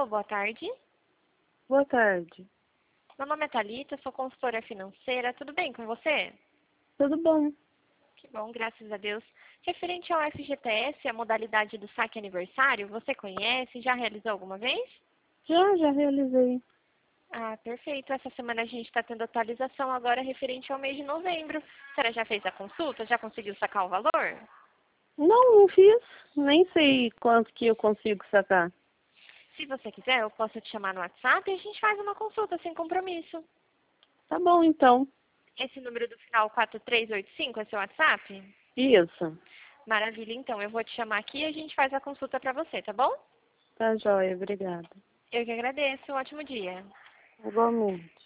Alô, boa tarde. Boa tarde. Meu nome é Thalita, sou consultora financeira. Tudo bem com você? Tudo bom? Que bom, graças a Deus. Referente ao FGTS, a modalidade do saque aniversário, você conhece? Já realizou alguma vez? Já realizei. Ah, perfeito. Essa semana a gente está tendo atualização agora referente ao mês de novembro. A senhora já fez a consulta? Já conseguiu sacar o valor? Não fiz. Nem sei quanto que eu consigo sacar. Se você quiser, eu posso te chamar no WhatsApp e a gente faz uma consulta sem compromisso. Tá bom, então. Esse número do final 4385 é seu WhatsApp? Isso. Maravilha, então. Eu vou te chamar aqui e a gente faz a consulta para você, tá bom? Tá joia, obrigada. Eu que agradeço. Um ótimo dia. Igualmente.